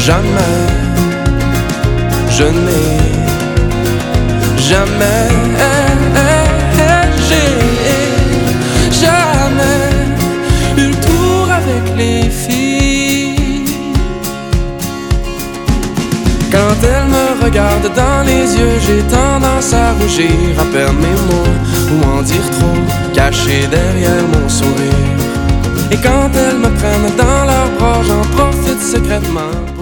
Jamais, je n'ai jamais, j'ai jamais eu le tour avec les filles. Quand elles me regardent dans les yeux, j'ai tendance à rougir, à perdre mes mots ou en dire trop, caché derrière mon sourire. Et quand elles me prennent dans leurs bras, j'en profite secrètement.